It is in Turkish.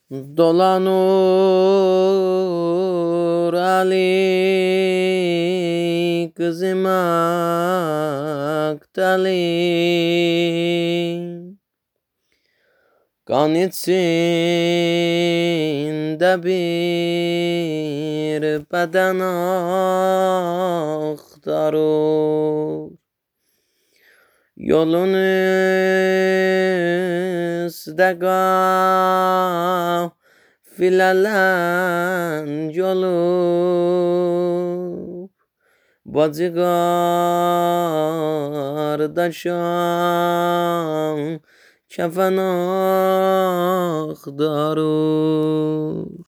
Dolanur Ali kızımak tali, kan içinde bir beden aktarır. Yolun üstte gafileler yolu, bacı kardeşim kefen aktarır.